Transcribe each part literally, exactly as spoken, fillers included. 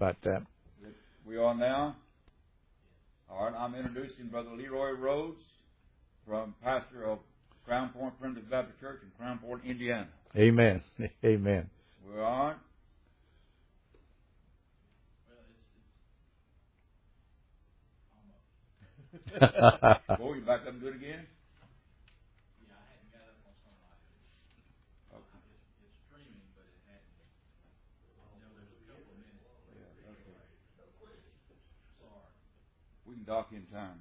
about that. We are now. All right, I'm introducing Brother Leroy Rhodes, from pastor of Crown Point Primitive Baptist Church in Crown Point, Indiana. Amen. Amen. We're on. Boy, you back up and do it again? Yeah, I hadn't got up on something like it. Okay. It's, it's streaming, but it hadn't. You know, there's a couple of minutes. Yeah, okay. Sorry. We can dock in time.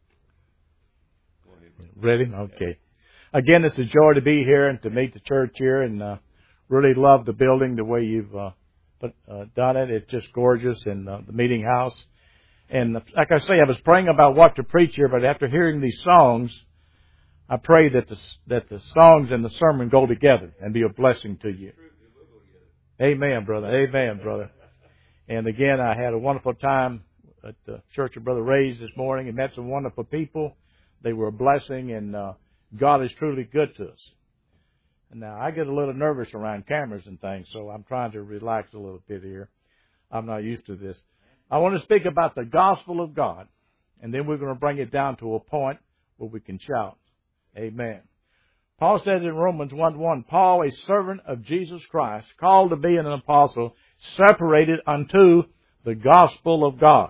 Go ahead. Ready? Okay. Again, it's a joy to be here and to meet the church here, and uh, really love the building, the way you've uh, put, uh, done it. It's just gorgeous, and uh, the meeting house. And like I say, I was praying about what to preach here, but after hearing these songs, I pray that the, that the songs and the sermon go together and be a blessing to you. Amen, brother. Amen, brother. And again, I had a wonderful time at the Church of Brother Ray's this morning and met some wonderful people. They were a blessing, and uh, God is truly good to us. And now, I get a little nervous around cameras and things, so I'm trying to relax a little bit here. I'm not used to this. I want to speak about the gospel of God, and then we're going to bring it down to a point where we can shout. Amen. Paul said in Romans one one, Paul, a servant of Jesus Christ, called to be an apostle, separated unto the gospel of God.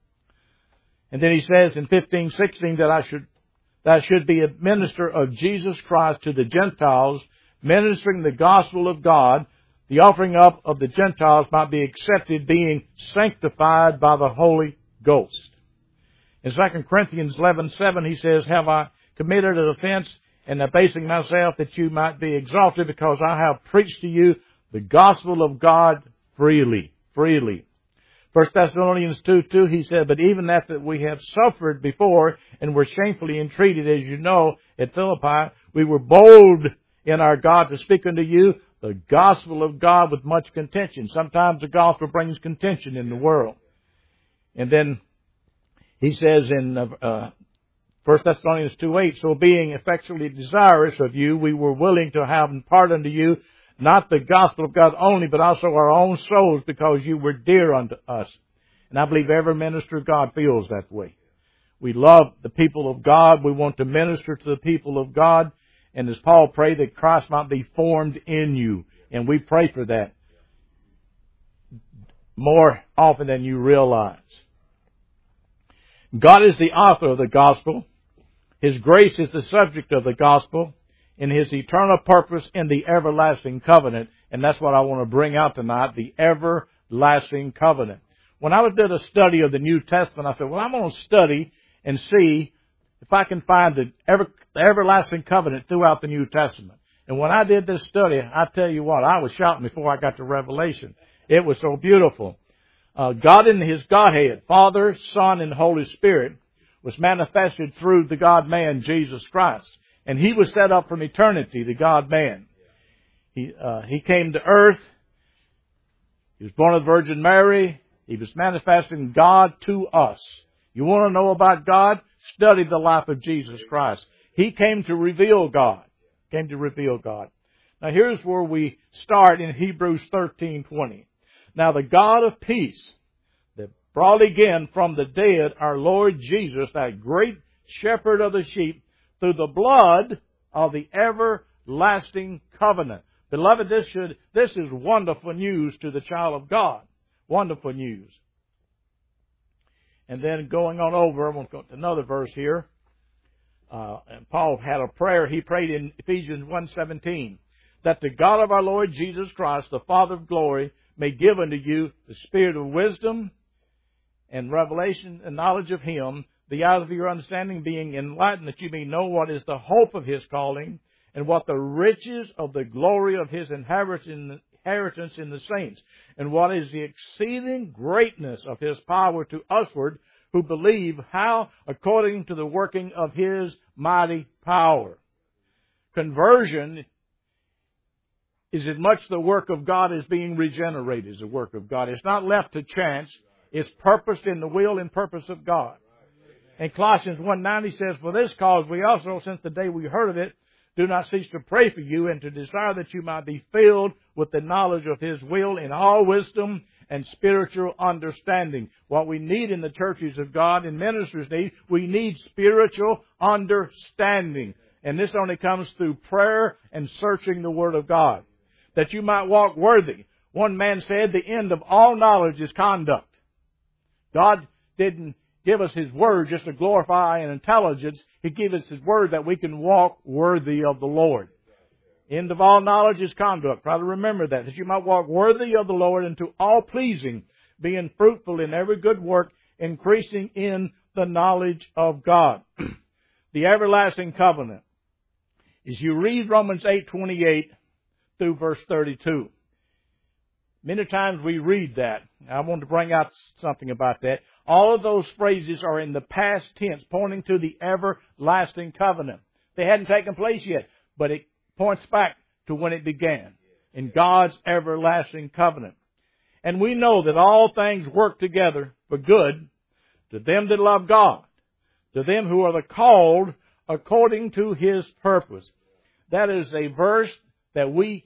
And then he says in fifteen sixteen that I should that I should be a minister of Jesus Christ to the Gentiles, ministering the gospel of God, the offering up of the Gentiles might be accepted, being sanctified by the Holy Ghost. In Second Corinthians eleven seven, he says, have I committed an offense in abasing myself that you might be exalted, because I have preached to you the gospel of God freely, freely. First Thessalonians two two, he said, but even after we have suffered before and were shamefully entreated, as you know, at Philippi, we were bold in our God to speak unto you the gospel of God with much contention. Sometimes the gospel brings contention in the world. And then he says in uh, First Thessalonians two eight, so being effectually desirous of you, we were willing to have impart unto you not the gospel of God only, but also our own souls, because you were dear unto us. And I believe every minister of God feels that way. We love the people of God. We want to minister to the people of God. And as Paul prayed, that Christ might be formed in you. And we pray for that more often than you realize. God is the author of the gospel. His grace is the subject of the gospel, in His eternal purpose in the everlasting covenant. And that's what I want to bring out tonight, the everlasting covenant. When I did a study of the New Testament, I said, well, I'm going to study and see if I can find the, ever, the everlasting covenant throughout the New Testament. And when I did this study, I tell you what, I was shouting before I got to Revelation. It was so beautiful. Uh, God in His Godhead, Father, Son, and Holy Spirit, was manifested through the God-man, Jesus Christ. And He was set up from eternity, the God-man. He, uh, he came to earth. He was born of the Virgin Mary. He was manifesting God to us. You want to know about God? Study the life of Jesus Christ. He came to reveal God. Came to reveal God. Now here's where we start in Hebrews thirteen twenty. Now the God of peace that brought again from the dead our Lord Jesus, that great shepherd of the sheep, through the blood of the everlasting covenant. Beloved, this should, this is wonderful news to the child of God. Wonderful news. And then going on over, I'm going to go to another verse here. Uh, and Paul had a prayer. He prayed in Ephesians one seventeen, that the God of our Lord Jesus Christ, the Father of glory, may give unto you the spirit of wisdom and revelation and knowledge of Him, the eyes of your understanding being enlightened, that you may know what is the hope of His calling, and what the riches of the glory of His inheritance in the saints, and what is the exceeding greatness of His power to usward who believe, how according to the working of His mighty power. Conversion is as much the work of God as being regenerated is the work of God. It's not left to chance. It's purposed in the will and purpose of God. In Colossians one nine, he says, for this cause we also, since the day we heard of it, do not cease to pray for you and to desire that you might be filled with the knowledge of His will in all wisdom and spiritual understanding. What we need in the churches of God and ministers need, we need spiritual understanding. And this only comes through prayer and searching the Word of God. That you might walk worthy. One man said, the end of all knowledge is conduct. God didn't give us His Word just to glorify and intelligence. He gave us His Word that we can walk worthy of the Lord. End of all knowledge is conduct. Try to remember that. That you might walk worthy of the Lord unto all pleasing, being fruitful in every good work, increasing in the knowledge of God. The everlasting covenant. As you read Romans eight twenty-eight through verse thirty-two. Many times we read that. I want to bring out something about that. All of those phrases are in the past tense, pointing to the everlasting covenant. They hadn't taken place yet, but it points back to when it began, in God's everlasting covenant. And we know that all things work together for good to them that love God, to them who are the called according to His purpose. That is a verse that we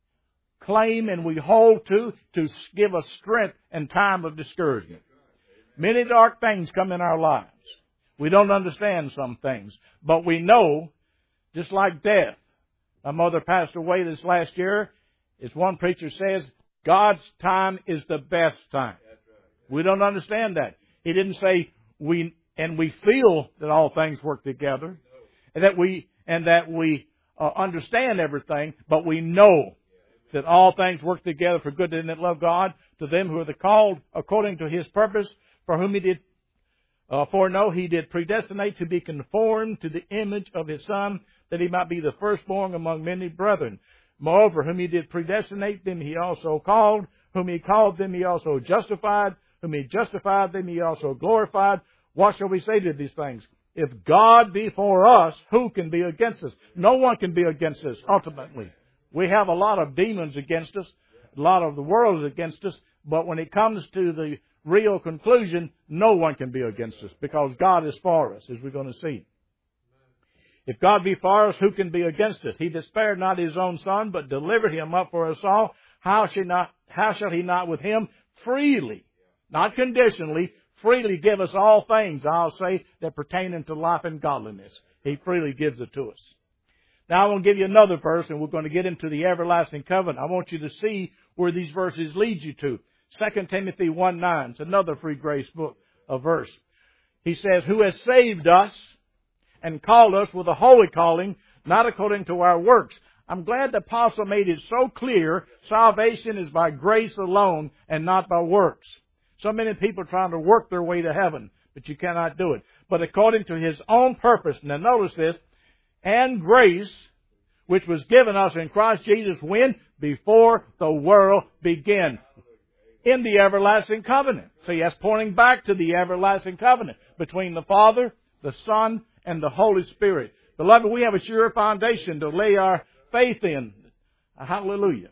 claim and we hold to to give us strength in time of discouragement. Many dark things come in our lives. We don't understand some things, but we know, just like death. My mother passed away this last year. As one preacher says, God's time is the best time. We don't understand that. He didn't say we, and we feel that all things work together, and that we, and that we uh, understand everything, but we know that all things work together for good to them that love God, to them who are the called according to His purpose, for whom He did uh, foreknow, He did predestinate to be conformed to the image of His Son, that He might be the firstborn among many brethren. Moreover, whom He did predestinate, them He also called. Whom He called, them He also justified. Whom He justified, them He also glorified. What shall we say to these things? If God be for us, who can be against us? No one can be against us, ultimately. We have a lot of demons against us. A lot of the world is against us. But when it comes to the real conclusion, no one can be against us, because God is for us, as we're going to see. If God be for us, who can be against us? He that spared not His own Son, but delivered Him up for us all, how shall not, how shall He not with Him freely, not conditionally, freely give us all things, I'll say, that pertain unto life and godliness? He freely gives it to us. Now I want to give you another verse, and we're going to get into the everlasting covenant. I want you to see where these verses lead you to. Second Timothy one nine. It's another free grace book, a verse. He says, who has saved us and called us with a holy calling, not according to our works. I'm glad the apostle made it so clear, salvation is by grace alone and not by works. So many people are trying to work their way to heaven, but you cannot do it. But according to His own purpose, now notice this, and grace, which was given us in Christ Jesus when? Before the world began. In the everlasting covenant. See, that's pointing back to the everlasting covenant between the Father, the Son, and the Holy Spirit. Beloved, we have a sure foundation to lay our faith in. Hallelujah.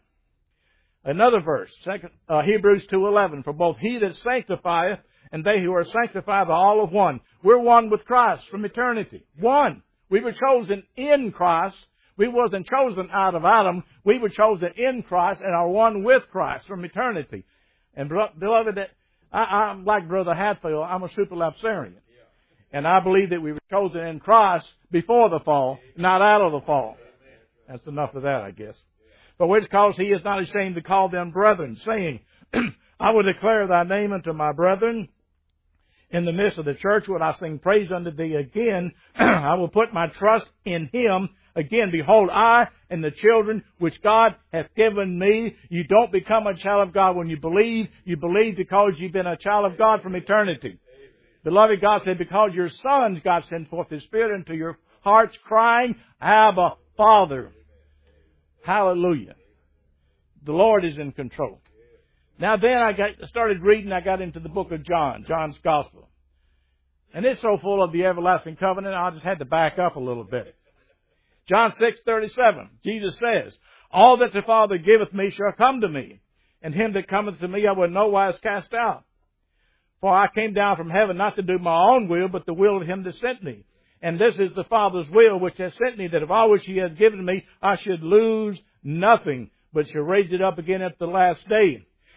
Another verse, second, uh, Hebrews two eleven. For both He that sanctifieth and they who are sanctified are all of one. We're one with Christ from eternity. One. We were chosen in Christ. We wasn't chosen out of Adam. We were chosen in Christ and are one with Christ from eternity. And beloved, I, I'm like Brother Hatfield. I'm a superlapsarian. And I believe that we were chosen in Christ before the fall, not out of the fall. That's enough of that, I guess. For which cause He is not ashamed to call them brethren, saying, I will declare Thy name unto my brethren. In the midst of the church will I sing praise unto Thee again. I will put my trust in Him. Again, behold, I and the children which God hath given me. You don't become a child of God when you believe. You believe because you've been a child of God from eternity. Beloved, God said, because your sons, God sent forth His Spirit into your hearts, crying, Abba, Father. Hallelujah. The Lord is in control. Now then I got started reading, I got into the book of John, John's Gospel. And it's so full of the everlasting covenant, I just had to back up a little bit. John six thirty-seven, Jesus says, all that the Father giveth me shall come to me, and him that cometh to me I will no wise cast out. For I came down from heaven not to do my own will, but the will of Him that sent me. And this is the Father's will which has sent me, that of all which He has given me, I should lose nothing, but shall raise it up again at the last day.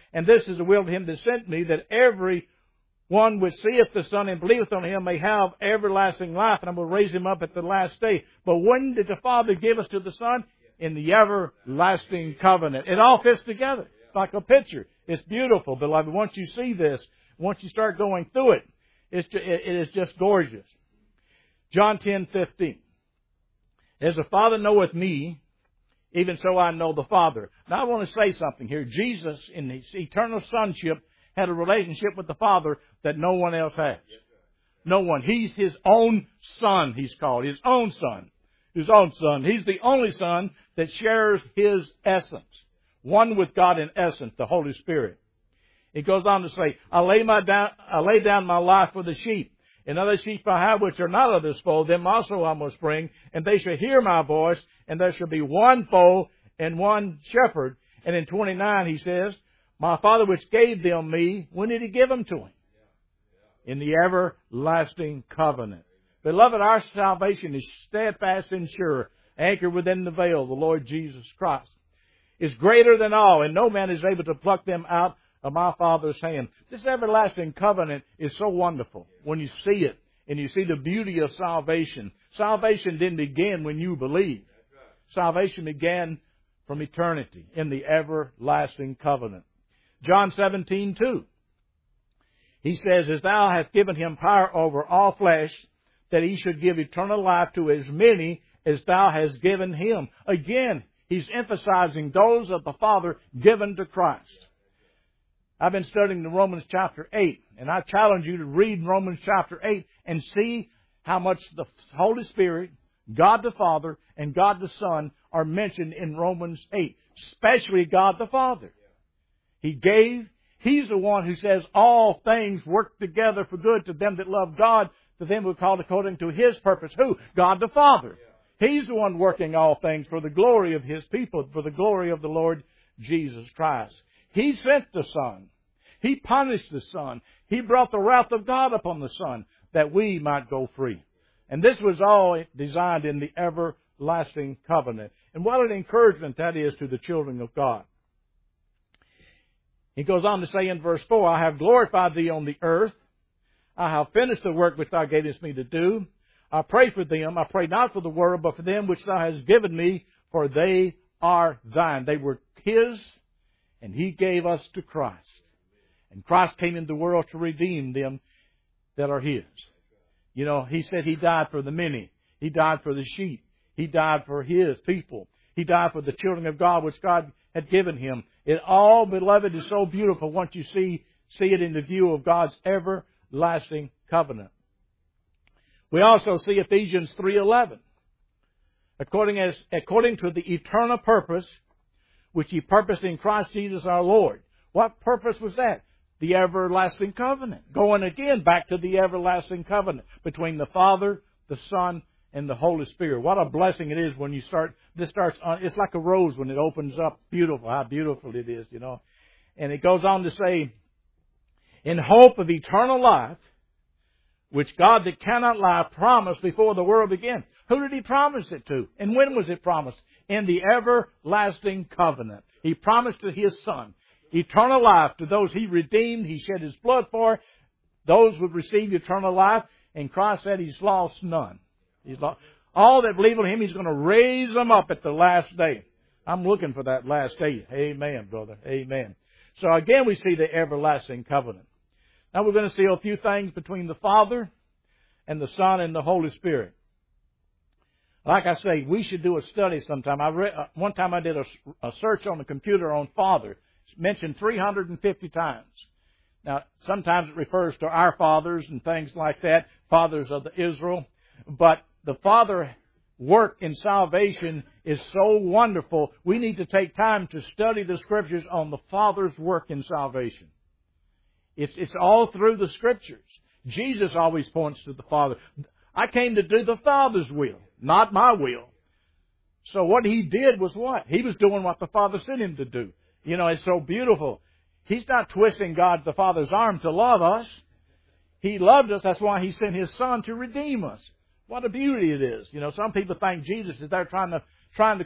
And this is the will of him that sent me, that every one which seeth the Son and believeth on him may have everlasting life, and I will raise him up at the last day. But when did the Father give us to the Son? In the everlasting covenant. It all fits together. It's like a picture. It's beautiful, beloved. Once you see this, once you start going through it, it's ju- it is just gorgeous. John ten fifteen. As the Father knoweth me, even so I know the Father. Now I want to say something here. Jesus, in His eternal sonship, had a relationship with the Father that no one else has. No one. He's His own Son, He's called. His own Son. His own Son. He's the only Son that shares His essence. One with God in essence, the Holy Spirit. It goes on to say, I lay, my down, I lay down my life for the sheep. And other sheep I have which are not of this fold, them also I must bring, and they shall hear my voice, and there shall be one fold and one shepherd. And in twenty-nine he says, my Father which gave them me, when did He give them to Him? In the everlasting covenant. Beloved, our salvation is steadfast and sure, anchored within the veil, the Lord Jesus Christ. Is greater than all, and no man is able to pluck them out of my Father's hand. This everlasting covenant is so wonderful when you see it and you see the beauty of salvation. Salvation didn't begin when you believed. Salvation began from eternity in the everlasting covenant. John seventeen two. He says, as thou hast given him power over all flesh, that he should give eternal life to as many as thou hast given him. Again, he's emphasizing those of the Father given to Christ. I've been studying the Romans chapter eight, and I challenge you to read Romans chapter eight and see how much the Holy Spirit, God the Father, and God the Son are mentioned in Romans eight, especially God the Father. He gave, He's the one who says all things work together for good to them that love God, to them who are called according to His purpose. Who? God the Father. He's the one working all things for the glory of His people, for the glory of the Lord Jesus Christ. He sent the Son. He punished the Son. He brought the wrath of God upon the Son that we might go free. And this was all designed in the everlasting covenant. And what an encouragement that is to the children of God. He goes on to say in verse four, I have glorified Thee on the earth. I have finished the work which Thou gavest me to do. I pray for them. I pray not for the world, but for them which Thou hast given me, for they are Thine. They were His, and He gave us to Christ. And Christ came into the world to redeem them that are His. You know, He said He died for the many. He died for the sheep. He died for His people. He died for the children of God, which God had given Him. It all, beloved, is so beautiful once you see, see it in the view of God's everlasting covenant. We also see Ephesians three eleven. According, as, according to the eternal purpose which He purposed in Christ Jesus our Lord. What purpose was that? The everlasting covenant. Going again back to the everlasting covenant between the Father, the Son, and the Holy Spirit. What a blessing it is when you start, this starts, on, it's like a rose when it opens up. Beautiful, how beautiful it is, you know. And it goes on to say, in hope of eternal life, which God that cannot lie promised before the world began. Who did He promise it to? And when was it promised? In the everlasting covenant. He promised to His Son eternal life to those He redeemed. He shed His blood for. Those would receive eternal life. And Christ said He's lost none. He's lost. All that believe on Him, He's going to raise them up at the last day. I'm looking for that last day. Amen, brother. Amen. So again, we see the everlasting covenant. Now we're going to see a few things between the Father and the Son and the Holy Spirit. Like I say, we should do a study sometime. I read, uh, one time I did a, a search on the computer on Father. It's mentioned three hundred fifty times. Now, sometimes it refers to our fathers and things like that, fathers of the Israel. But the Father work in salvation is so wonderful. We need to take time to study the Scriptures on the Father's work in salvation. It's, it's all through the Scriptures. Jesus always points to the Father. I came to do the Father's will, not my will. So what He did was what? He was doing what the Father sent Him to do. You know, it's so beautiful. He's not twisting God the Father's arm to love us. He loved us. That's why He sent His Son to redeem us. What a beauty it is. You know, some people think Jesus is there trying to trying to con,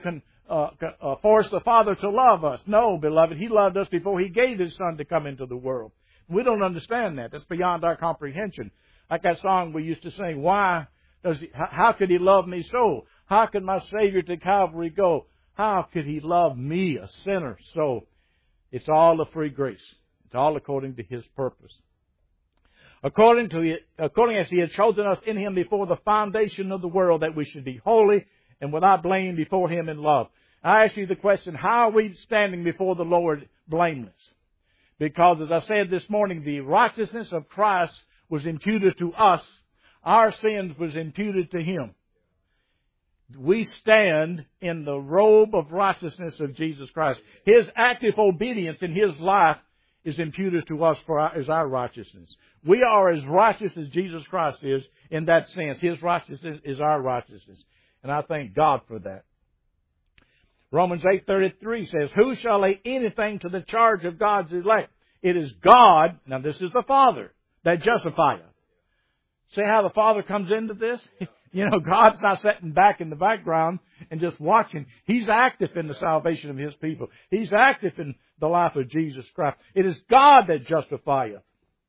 uh, uh, force the Father to love us. No, beloved, He loved us before He gave His Son to come into the world. We don't understand that. That's beyond our comprehension. Like that song we used to sing, why does he, how could He love me so? How could my Savior to Calvary go? How could He love me, a sinner, so? It's all a free grace. It's all according to His purpose. According to according as He had chosen us in Him before the foundation of the world, that we should be holy and without blame before Him in love. I ask you the question, how are we standing before the Lord blameless? Because as I said this morning, the righteousness of Christ was imputed to us. Our sins was imputed to Him. We stand in the robe of righteousness of Jesus Christ. His active obedience in His life is imputed to us for our, as our righteousness. We are as righteous as Jesus Christ is in that sense. His righteousness is our righteousness. And I thank God for that. Romans eight thirty-three says, who shall lay anything to the charge of God's elect? It is God, now this is the Father, that justifieth. See how the Father comes into this? You know, God's not sitting back in the background and just watching. He's active in the salvation of His people. He's active in the life of Jesus Christ. It is God that justifieth.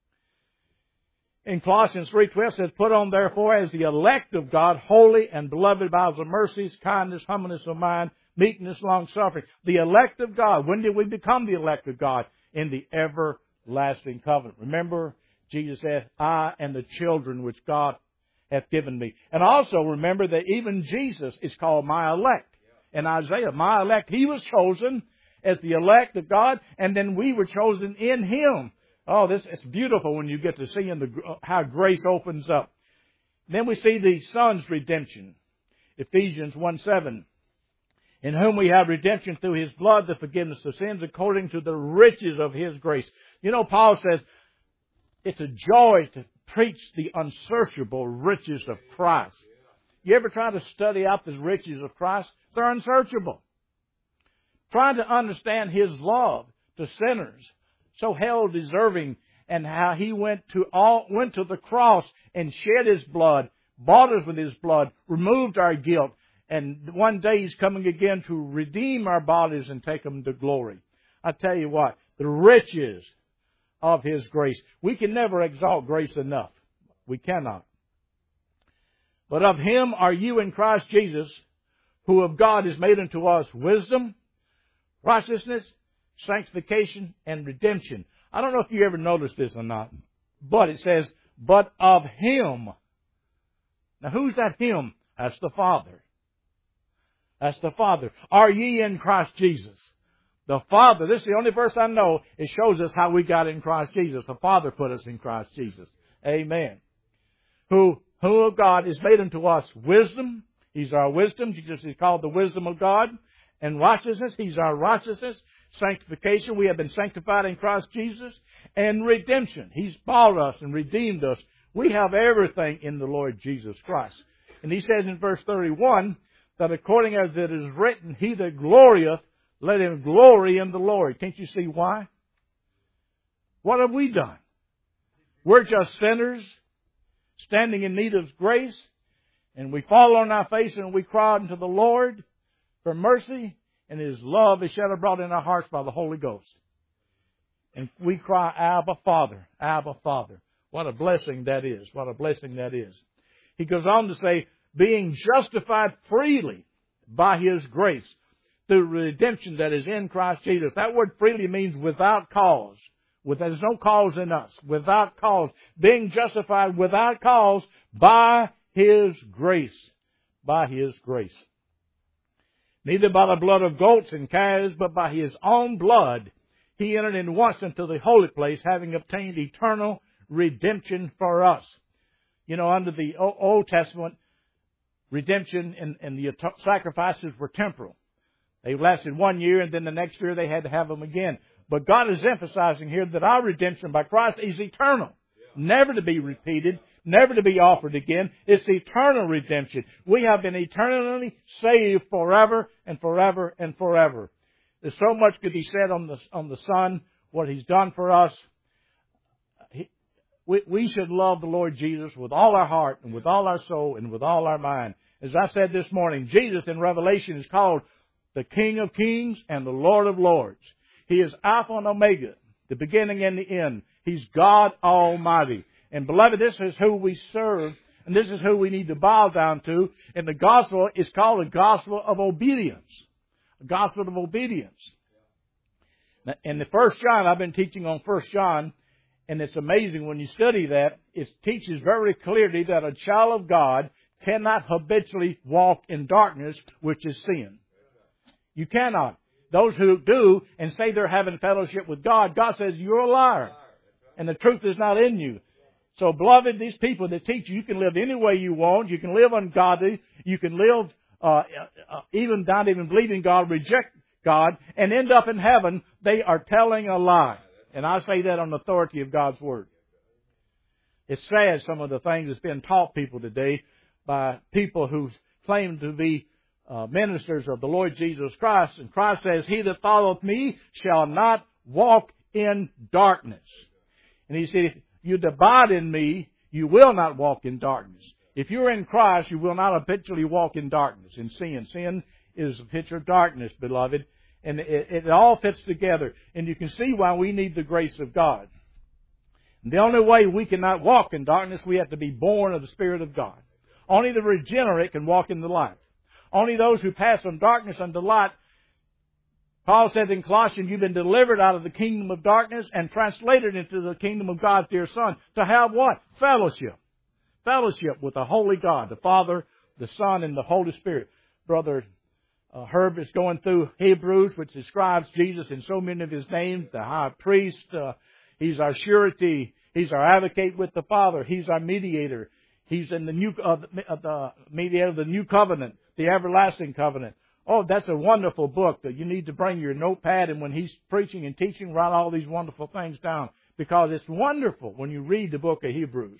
In Colossians three twelve says, put on therefore as the elect of God, holy and beloved by the mercies, kindness, humbleness of mind, meekness, long-suffering. The elect of God. When did we become the elect of God? In the everlasting covenant. Remember, Jesus said, I and the children which God hath given me. And also remember that even Jesus is called my elect. In Isaiah, my elect, He was chosen as the elect of God, and then we were chosen in Him. Oh, this it's beautiful when you get to see in the, how grace opens up. Then we see the Son's redemption. Ephesians one seven. In whom we have redemption through His blood, the forgiveness of sins, according to the riches of His grace. You know, Paul says, it's a joy to preach the unsearchable riches of Christ. You ever try to study out the riches of Christ? They're unsearchable. Trying to understand His love to sinners, so hell deserving, and how He went to all went to the cross and shed His blood, bought us with His blood, removed our guilt, and one day He's coming again to redeem our bodies and take them to glory. I tell you what, the riches of His grace. We can never exalt grace enough. We cannot. But of Him are you in Christ Jesus, who of God is made unto us wisdom, righteousness, sanctification, and redemption. I don't know if you ever noticed this or not, but it says, but of Him. Now who's that Him? That's the Father. That's the Father. Are ye in Christ Jesus? The Father, this is the only verse I know, it shows us how we got in Christ Jesus. The Father put us in Christ Jesus. Amen. Who, who of God is made unto us wisdom. He's our wisdom. Jesus is called the wisdom of God. And righteousness. He's our righteousness. Sanctification. We have been sanctified in Christ Jesus. And redemption. He's bought us and redeemed us. We have everything in the Lord Jesus Christ. And He says in verse thirty-one, that according as it is written, He that glorieth, let him glory in the Lord. Can't you see why? What have we done? We're just sinners standing in need of grace, and we fall on our face and we cry unto the Lord for mercy, and His love is shed abroad in our hearts by the Holy Ghost. And we cry, Abba, Father, Abba, Father. What a blessing that is. What a blessing that is. He goes on to say, being justified freely by His grace, through redemption that is in Christ Jesus. That word freely means without cause. With, there's no cause in us. Without cause. Being justified without cause by His grace. By His grace. Neither by the blood of goats and calves, but by His own blood, He entered in once into the holy place, having obtained eternal redemption for us. You know, under the Old Testament, redemption and, and the sacrifices were temporal. They lasted one year, and then the next year they had to have them again. But God is emphasizing here that our redemption by Christ is eternal. Yeah. Never to be repeated, never to be offered again. It's eternal redemption. We have been eternally saved forever and forever and forever. There's so much could be said on the, on the Son, what He's done for us. He, we, we should love the Lord Jesus with all our heart and with all our soul and with all our mind. As I said this morning, Jesus in Revelation is called the King of kings and the Lord of lords. He is Alpha and Omega, the beginning and the end. He's God Almighty. And beloved, this is who we serve, and this is who we need to bow down to. And the gospel is called a gospel of obedience. A gospel of obedience. Now, in the First John, I've been teaching on First John, and it's amazing when you study that, it teaches very clearly that a child of God cannot habitually walk in darkness, which is sin. You cannot. Those who do and say they're having fellowship with God, God says you're a liar. And the truth is not in you. So, beloved, these people that teach you, you can live any way you want. You can live ungodly. You can live uh, uh, even not even believing God, reject God, and end up in heaven. They are telling a lie. And I say that on the authority of God's Word. It's sad, some of the things that's been taught people today by people who claim to be uh, ministers of the Lord Jesus Christ. And Christ says, He that followeth me shall not walk in darkness. And He said, if you abide in me, you will not walk in darkness. If you're in Christ, you will not habitually walk in darkness, in sin. Sin is a picture of darkness, beloved. And it, it all fits together. And you can see why we need the grace of God. And the only way we cannot walk in darkness, we have to be born of the Spirit of God. Only the regenerate can walk in the light. Only those who pass from darkness unto light. Paul said in Colossians, you've been delivered out of the kingdom of darkness and translated into the kingdom of God's dear Son. To have what? Fellowship. Fellowship with the Holy God, the Father, the Son, and the Holy Spirit. Brother uh, Herb is going through Hebrews, which describes Jesus in so many of His names. The high priest, uh, He's our surety. He's our advocate with the Father. He's our mediator. He's in the new, uh, the mediator of the new covenant, the everlasting covenant. Oh, that's a wonderful book that you need to bring your notepad, and when he's preaching and teaching, write all these wonderful things down, because it's wonderful when you read the book of Hebrews.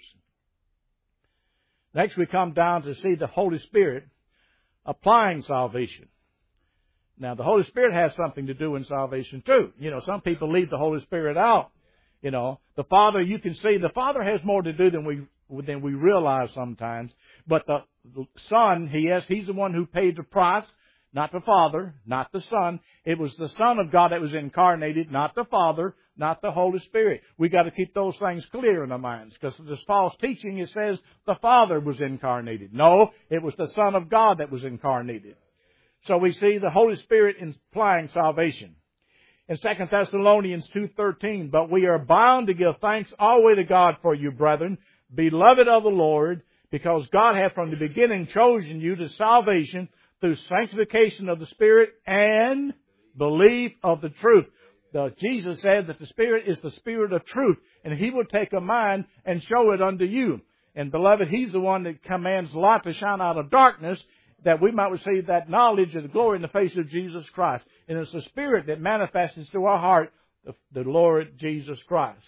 Next, we come down to see the Holy Spirit applying salvation. Now, the Holy Spirit has something to do in salvation too. You know, some people leave the Holy Spirit out. You know, the Father, you can see the Father has more to do than we than we realize sometimes. But the, the Son, he yes, He's the one who paid the price. Not the Father, not the Son. It was the Son of God that was incarnated, not the Father, not the Holy Spirit. We got to keep those things clear in our minds, because this false teaching, it says the Father was incarnated. No, it was the Son of God that was incarnated. So we see the Holy Spirit implying salvation. In Second Thessalonians two thirteen, but we are bound to give thanks always to God for you, brethren, beloved of the Lord, because God hath from the beginning chosen you to salvation through sanctification of the Spirit and belief of the truth. The, Jesus said that the Spirit is the Spirit of truth, and He will take a mind and show it unto you. And beloved, He's the one that commands light to shine out of darkness, that we might receive that knowledge of the glory in the face of Jesus Christ. And it's the Spirit that manifests to our heart the, the Lord Jesus Christ.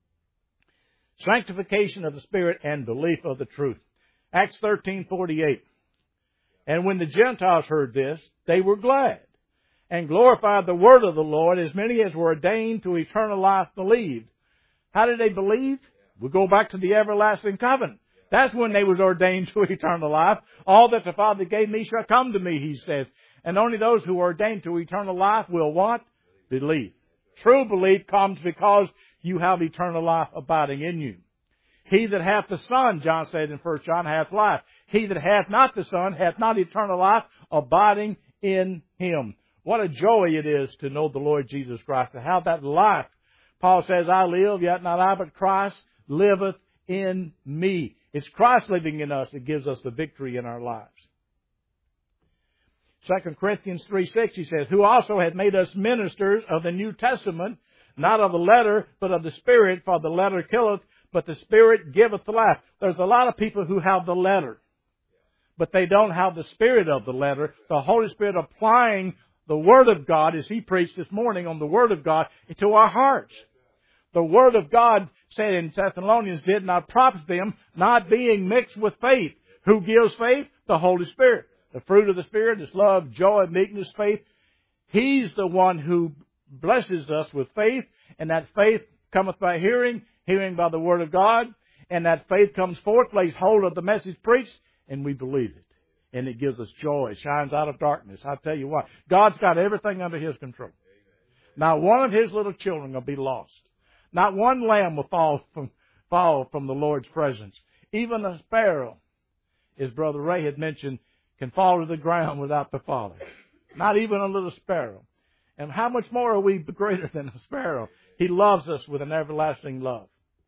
Sanctification of the Spirit and belief of the truth. Acts thirteen forty-eight. And when the Gentiles heard this, they were glad, and glorified the word of the Lord. As many as were ordained to eternal life believed. How did they believe? We go back to the everlasting covenant. That's when they was ordained to eternal life. All that the Father gave me shall come to me, He says. And only those who are ordained to eternal life will what? Believe. True belief comes because you have eternal life abiding in you. He that hath the Son, John said in First John, hath life. He that hath not the Son hath not eternal life abiding in Him. What a joy it is to know the Lord Jesus Christ, to have that life. Paul says, I live, yet not I, but Christ liveth in me. It's Christ living in us that gives us the victory in our lives. Second Corinthians three six, he says, who also hath made us ministers of the New Testament, not of the letter, but of the Spirit, for the letter killeth, but the Spirit giveth life. There's a lot of people who have the letter, but they don't have the Spirit of the letter. The Holy Spirit applying the Word of God, as he preached this morning on the Word of God, to our hearts. The Word of God said in Thessalonians, did not profit them, not being mixed with faith. Who gives faith? The Holy Spirit. The fruit of the Spirit is love, joy, meekness, faith. He's the one who blesses us with faith, and that faith cometh by hearing, hearing by the Word of God, and that faith comes forth, lays hold of the message preached, and we believe it. and it gives us joy. It shines out of darkness. I tell you what, God's got everything under His control. Not one of His little children will be lost. Not one lamb will fall from, fall from the Lord's presence. Even a sparrow, as Brother Ray had mentioned, can fall to the ground without the Father. Not even a little sparrow. And how much more are we greater than a sparrow? He loves us with an everlasting love.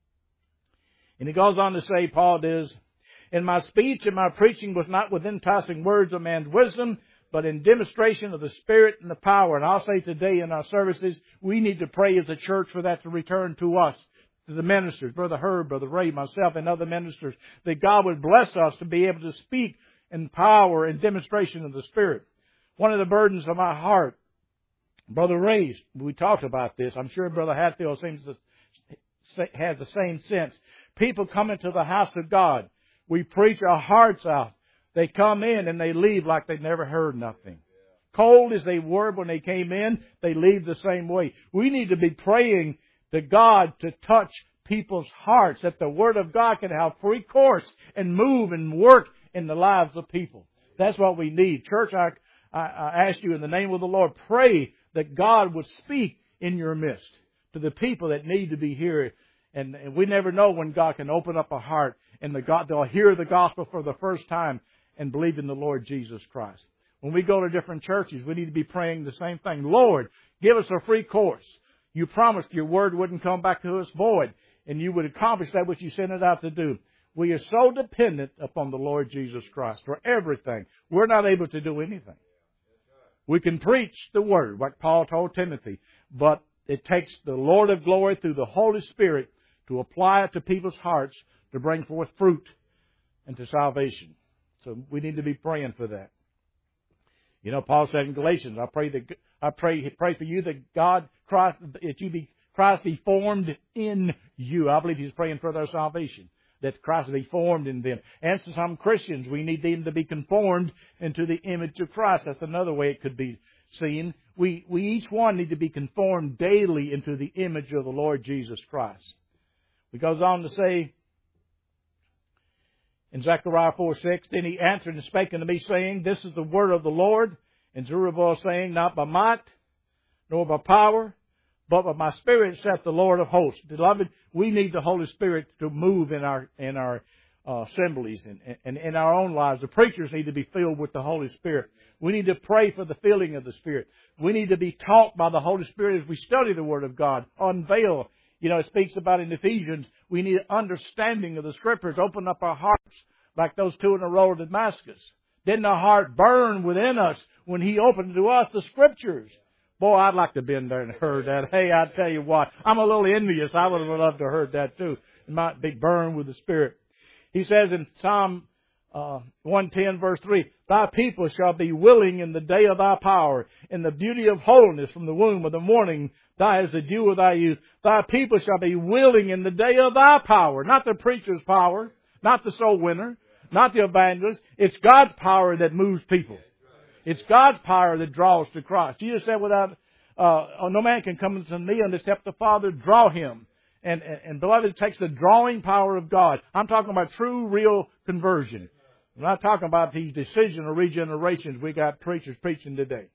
And he goes on to say, Paul does, "In my speech and my preaching was not with enticing words of man's wisdom, but in demonstration of the Spirit and the power." And I'll say today in our services, we need to pray as a church for that to return to us, to the ministers, Brother Herb, Brother Ray, myself, and other ministers, that God would bless us to be able to speak in power and demonstration of the Spirit. One of the burdens of my heart, Brother Ray, we talked about this. I'm sure Brother Hatfield seems to has the same sense. People come into the house of God. We preach our hearts out. They come in and they leave like they never heard nothing. Cold as they were when they came in, they leave the same way. We need to be praying to God to touch people's hearts, that the Word of God can have free course and move and work in the lives of people. That's what we need. Church, I, I, I ask you in the name of the Lord, pray that God would speak in your midst to the people that need to be here. And, and we never know when God can open up a heart and the God, they'll hear the gospel for the first time and believe in the Lord Jesus Christ. When we go to different churches, we need to be praying the same thing. Lord, give us a free course. You promised your word wouldn't come back to us void, and you would accomplish that which you sent it out to do. We are so dependent upon the Lord Jesus Christ for everything. We're not able to do anything. We can preach the word, like Paul told Timothy, but it takes the Lord of glory through the Holy Spirit to apply it to people's hearts to bring forth fruit and to salvation. So we need to be praying for that. You know, Paul said in Galatians, I pray that I pray pray for you that God Christ that you be Christ be formed in you. I believe he's praying for their salvation, that Christ be formed in them. And to some Christians, we need them to be conformed into the image of Christ. That's another way it could be seen. We we each one need to be conformed daily into the image of the Lord Jesus Christ. He goes on to say in Zechariah four six, "Then he answered and spake unto me, saying, This is the word of the Lord. And Zerubbabel saying, Not by might, nor by power, but by my Spirit, saith the Lord of hosts." Beloved, we need the Holy Spirit to move in our in our uh, assemblies and, and in our own lives. The preachers need to be filled with the Holy Spirit. We need to pray for the filling of the Spirit. We need to be taught by the Holy Spirit as we study the Word of God. Unveil. You know, it speaks about in Ephesians, we need understanding of the Scriptures. Open up our hearts like those two in the road to Damascus. Didn't our heart burn within us when He opened to us the Scriptures? Boy, I'd like to have been there and heard that. Hey, I tell you what, I'm a little envious. I would have loved to have heard that too. It might be burned with the Spirit. He says in Psalm uh, one ten verse three, "Thy people shall be willing in the day of thy power, in the beauty of holiness from the womb of the morning, thy is the dew of thy youth. Thy people shall be willing in the day of thy power." Not the preacher's power, not the soul winner, not the evangelist. It's God's power that moves people. It's God's power that draws to Christ. Jesus said, "Without uh, no man can come unto me except the Father draw him." And, and, and beloved, it takes the drawing power of God. I'm talking about true, real conversion. I'm not talking about these decision or regenerations we got preachers preaching today.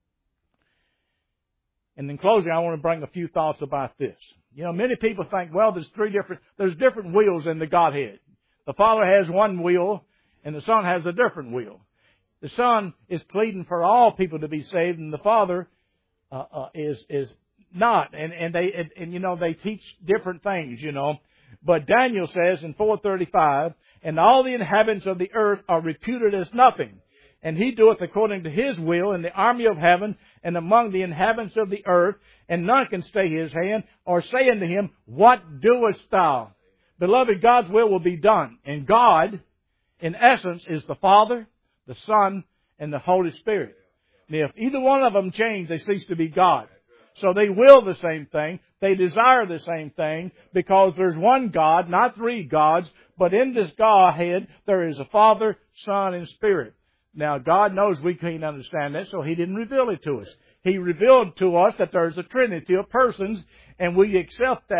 And in closing, I want to bring a few thoughts about this. You know, many people think, well, there's three different, there's different wheels in the Godhead. The Father has one wheel, and the Son has a different wheel. The Son is pleading for all people to be saved, and the Father uh, uh, is is not. And and they and, and you know they teach different things, you know. But Daniel says in four thirty-five, "And all the inhabitants of the earth are reputed as nothing, and He doeth according to His will in the army of heaven and among the inhabitants of the earth, and none can stay His hand or say unto Him, What doest thou?" Beloved, God's will will be done. And God, in essence, is the Father, the Son, and the Holy Spirit. And if either one of them change, they cease to be God. So they will the same thing. They desire the same thing because there's one God, not three gods. But in this Godhead, there is a Father, Son, and Spirit. Now, God knows we can't understand that, so He didn't reveal it to us. He revealed to us that there's a Trinity of persons, and we accept that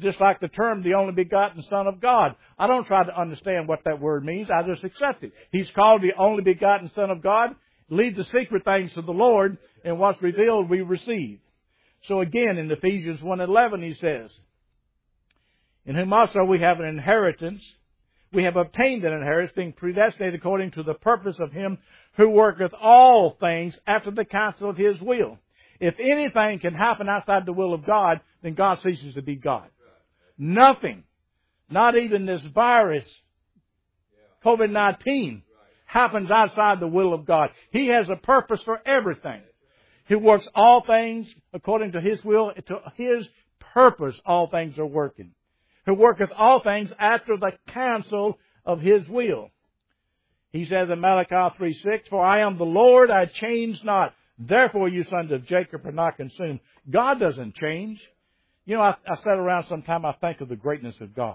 Just like the term, the only begotten Son of God. I don't try to understand what that word means. I just accept it. He's called the only begotten Son of God. Leave the secret things to the Lord, and what's revealed we receive. So again, in Ephesians one eleven, he says, in whom also we have an inheritance. We have obtained an inheritance, being predestinated according to the purpose of Him who worketh all things after the counsel of His will. If anything can happen outside the will of God, then God ceases to be God. Nothing, not even this virus, COVID nineteen, happens outside the will of God. He has a purpose for everything. He works all things according to His will. To His purpose, all things are working. Who worketh all things after the counsel of His will. He says in Malachi three six, for I am the Lord, I change not. Therefore you sons of Jacob are not consumed. God doesn't change. You know, I, I sat around sometime, I think of the greatness of God.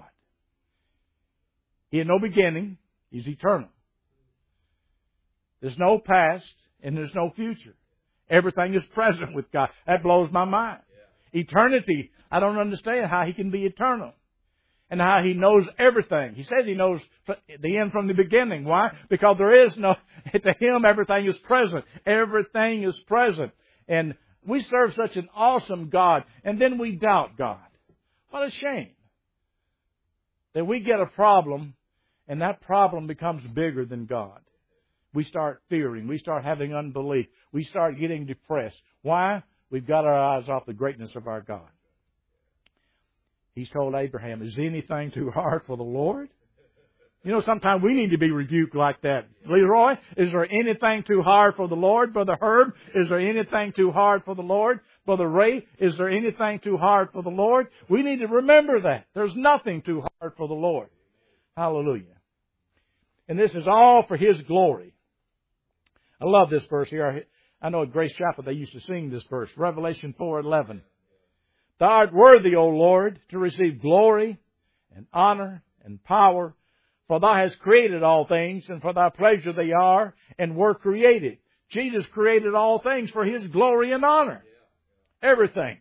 He had no beginning. He's eternal. There's no past and there's no future. Everything is present with God. That blows my mind. Yeah. Eternity, I don't understand how He can be eternal. And how He knows everything. He says He knows the end from the beginning. Why? Because there is no, to Him everything is present. Everything is present. And we serve such an awesome God, and then we doubt God. What a shame. That we get a problem, and that problem becomes bigger than God. We start fearing. We start having unbelief. We start getting depressed. Why? We've got our eyes off the greatness of our God. He's told Abraham, is anything too hard for the Lord? You know, sometimes we need to be rebuked like that. Leroy, is there anything too hard for the Lord? Brother Herb, is there anything too hard for the Lord? Brother Ray, is there anything too hard for the Lord? We need to remember that. There's nothing too hard for the Lord. Hallelujah. And this is all for His glory. I love this verse here. I know at Grace Chapel they used to sing this verse. Revelation four eleven. Thou art worthy, O Lord, to receive glory and honor and power, for Thou hast created all things, and for Thy pleasure they are and were created. Jesus created all things for His glory and honor. Everything.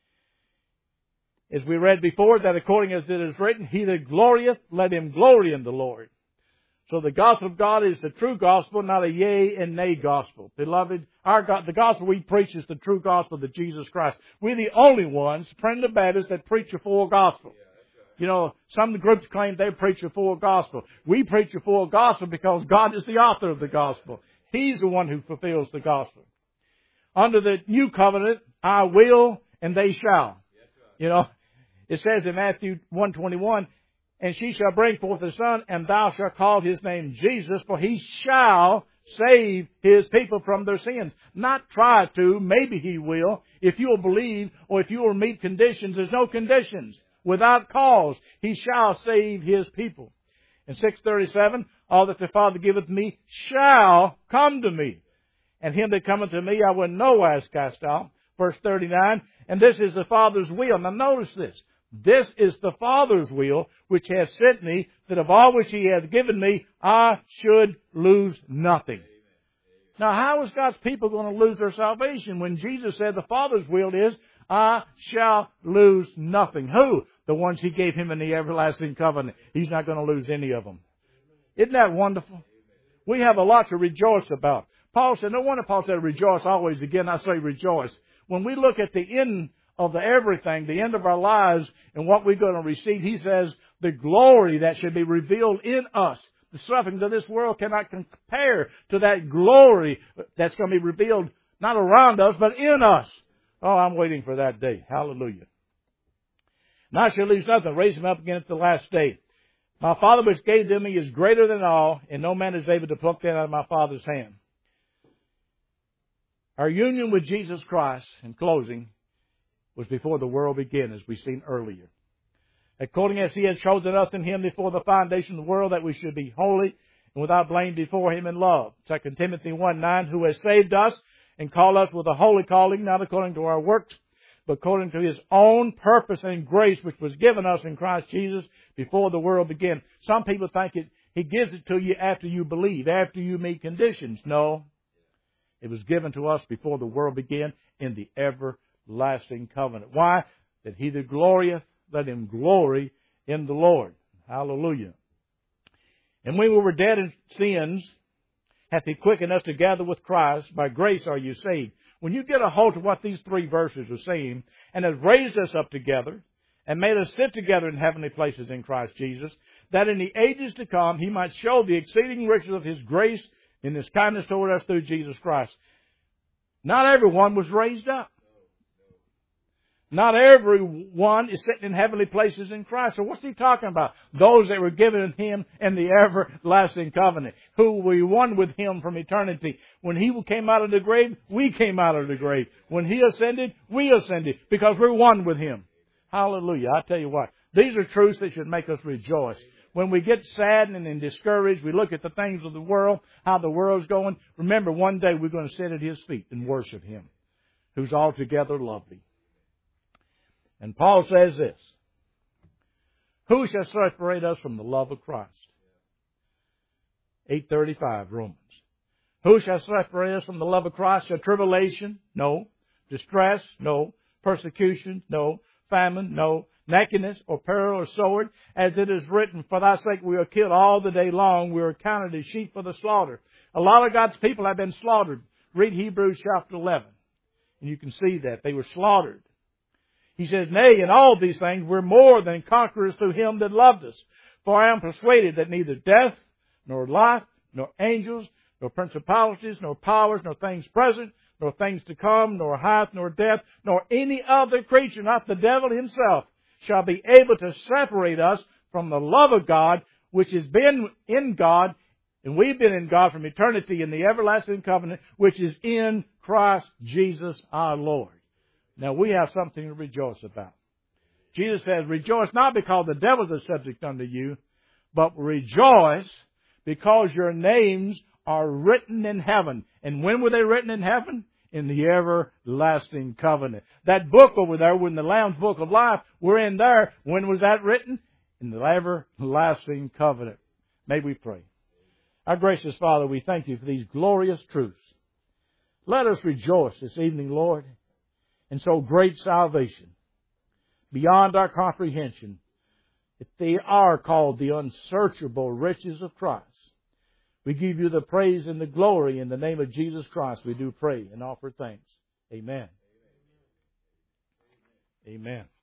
As we read before, that according as it is written, He that glorieth, let him glory in the Lord. So the gospel of God is the true gospel, not a yea and nay gospel. Beloved, our God, the gospel we preach is the true gospel of Jesus Christ. We're the only ones, Primitive Baptists, that preach a full gospel. You know, some of the groups claim they preach a full gospel. We preach a full gospel because God is the author of the gospel. He's the one who fulfills the gospel. Under the new covenant, I will and they shall. You know, it says in Matthew one twenty-one, and she shall bring forth a son, and thou shalt call his name Jesus, for he shall save his people from their sins. Not try to, maybe he will. If you will believe, or if you will meet conditions, there's no conditions. Without cause, he shall save his people. In six thirty-seven, all that the Father giveth me shall come to me. And him that cometh to me I will no wise cast out. Verse thirty-nine, and this is the Father's will. Now notice this. This is the Father's will, which hath sent me, that of all which He hath given me, I should lose nothing. Now, how is God's people going to lose their salvation when Jesus said the Father's will is, I shall lose nothing? Who? The ones He gave Him in the everlasting covenant. He's not going to lose any of them. Isn't that wonderful? We have a lot to rejoice about. Paul said, no wonder Paul said rejoice always. Again, I say rejoice. When we look at the end of the everything, the end of our lives, and what we're going to receive, he says, the glory that should be revealed in us. The sufferings of this world cannot compare to that glory that's going to be revealed not around us, but in us. Oh, I'm waiting for that day. Hallelujah. And I shall lose nothing, raise him up again at the last day. My Father which gave to me is greater than all, and no man is able to pluck that out of my Father's hand. Our union with Jesus Christ, in closing, was before the world began, as we've seen earlier. According as He has chosen us in Him before the foundation of the world, that we should be holy and without blame before Him in love. Second Timothy one nine, who has saved us and called us with a holy calling, not according to our works, but according to His own purpose and grace, which was given us in Christ Jesus before the world began. Some people think it, He gives it to you after you believe, after you meet conditions. No. It was given to us before the world began in the everlasting covenant. Why? That He that glorieth, let him glory in the Lord. Hallelujah. And when we were dead in sins, hath he quickened us together with Christ. By grace are you saved. When you get a hold of what these three verses are saying, and has raised us up together, and made us sit together in heavenly places in Christ Jesus, that in the ages to come he might show the exceeding riches of his grace in his kindness toward us through Jesus Christ. Not everyone was raised up. Not everyone is sitting in heavenly places in Christ. So what's he talking about? Those that were given him in the everlasting covenant, who were one with him from eternity. When he came out of the grave, we came out of the grave. When he ascended, we ascended, because we're one with him. Hallelujah. I tell you what, these are truths that should make us rejoice. When we get saddened and discouraged, we look at the things of the world, how the world's going. Remember, one day we're going to sit at his feet and worship him, who's altogether lovely. And Paul says this, who shall separate us from the love of Christ? eight thirty-five, Romans. Who shall separate us from the love of Christ? Shall tribulation? No. Distress? No. Persecution? No. Famine? No. Nakedness or peril or sword? As it is written, for thy sake we are killed all the day long. We are counted as sheep for the slaughter. A lot of God's people have been slaughtered. Read Hebrews chapter eleven. And you can see that. They were slaughtered. He says, nay, in all these things we're more than conquerors through him that loved us. For I am persuaded that neither death, nor life, nor angels, nor principalities, nor powers, nor things present, nor things to come, nor height, nor depth, nor any other creature, not the devil himself, shall be able to separate us from the love of God, which has been in God, and we've been in God from eternity in the everlasting covenant, which is in Christ Jesus our Lord. Now we have something to rejoice about. Jesus says, rejoice not because the devils are subject unto you, but rejoice because your names are written in heaven. And when were they written in heaven? In the everlasting covenant. That book over there, in the Lamb's Book of Life, we're in there. When was that written? In the everlasting covenant. May we pray. Our gracious Father, we thank you for these glorious truths. Let us rejoice this evening, Lord, in so great salvation, beyond our comprehension, that they are called the unsearchable riches of Christ. We give you the praise and the glory in the name of Jesus Christ. We do pray and offer thanks. Amen. Amen.